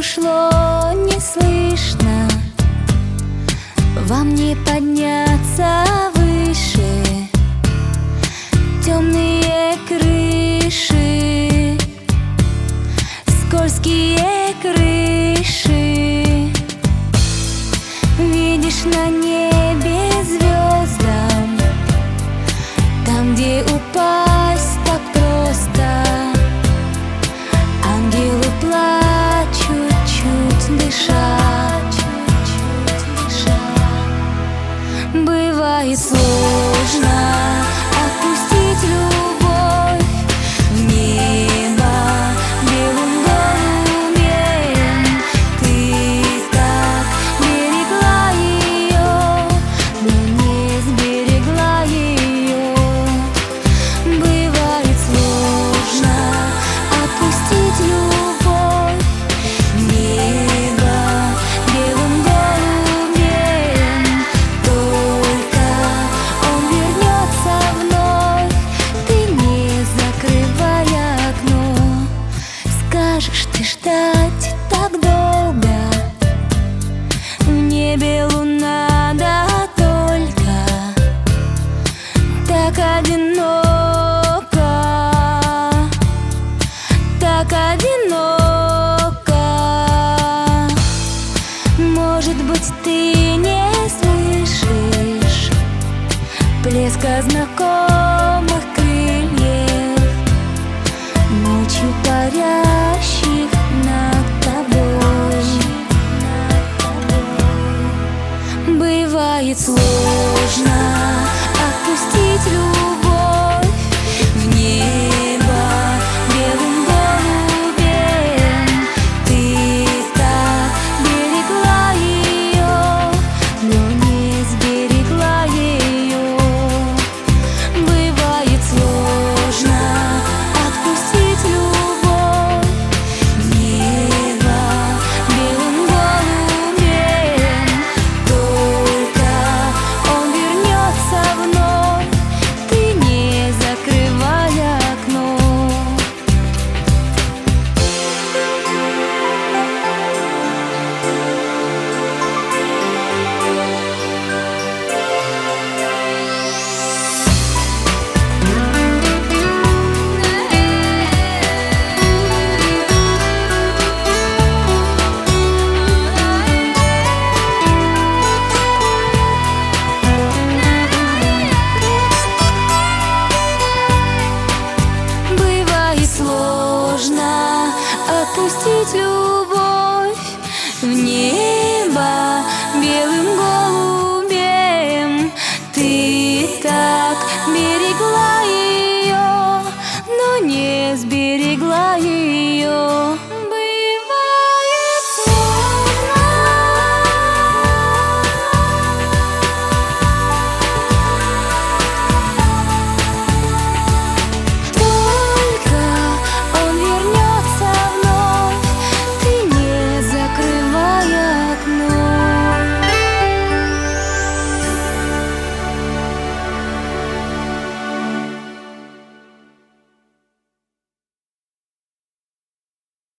ушло неслышно, вам не подняться выше. Темные крыши, скользкие крыши. Видишь на небе звездам, там, где упасть так просто. Ангелы плачут, чуть дыша. Бывает сложно отпустить любовь в небо белым голубем. Ты так берегла ее, но не сберегла ее. Бывает сложно отпустить любовь в небо белым голубем. Только он вернется вновь, ты не закрывай окно. Скажешь ты ждать так долго, в небе луна, да только так одиноко, так одиноко. Может быть, ты не слышишь плеска знакомых крыльев, ночью парящих над тобой. Бывает сложно отпустить любовь в небо белым голубем. Ты так берегла ее, но не сберегла ее. Бывает сложно отпустить любовь в небо белым голубем. Только он вернется вновь, ты не закрывай окно. Бывает сложно отпустить любовь в небо